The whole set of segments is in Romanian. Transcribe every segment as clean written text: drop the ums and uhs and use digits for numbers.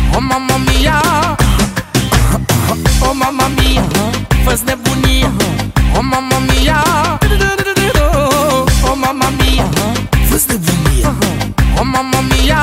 Oh mamma mia, oh mamma mia, fă-ți nebunia. Oh mamma mia, oh mamma mia, fă-ți nebunia. Oh mamma mia.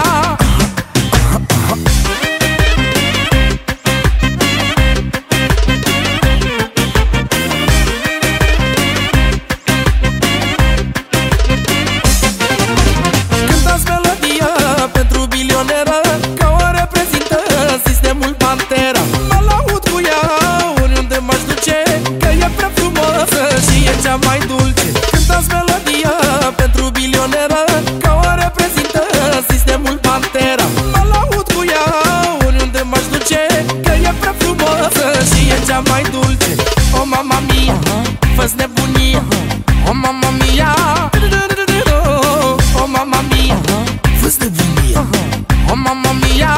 Cântați melodia pentru bilioneră, că o reprezintă sistemul Pantera. Mă laud cu ea oriunde m-aș duce, că e prea frumoasă și e cea mai dulce. Cântați melodia pentru bilioneră, că o reprezintă sistemul Pantera. Mă laud cu ea oriunde m-aș duce, că e prea frumoasă și e cea mai dulce. Oh mamma mia, fă-ți nebunia. Oh mamma mia, oh mamma mia, fă-ți nebunia. Oh mamma mia,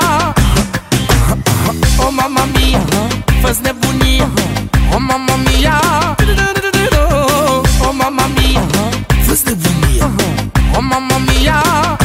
oh mamma mia, fă-ți nebunia. Oh mamma mia, oh mamma mia, fă-ți nebunia. Oh mamma mia.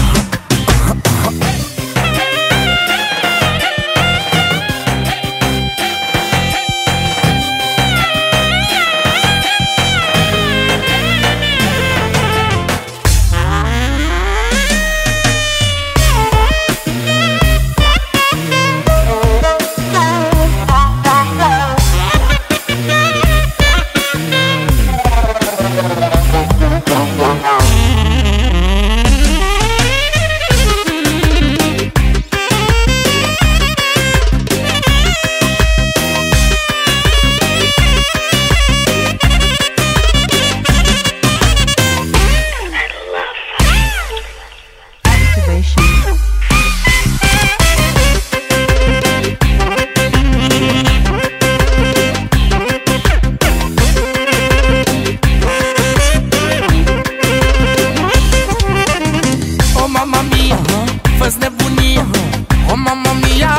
Fă-ți nebunia. Oh mamma mia,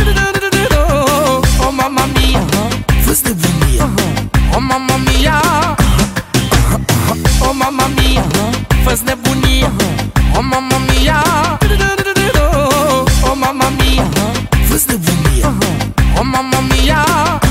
oh mamma mia, fă-ți nebunia. Oh mamma mia, oh mamma mia, fă-ți nebunia. Oh mamma mia, oh mamma mia, fă-ți nebunia. Oh mamma mia.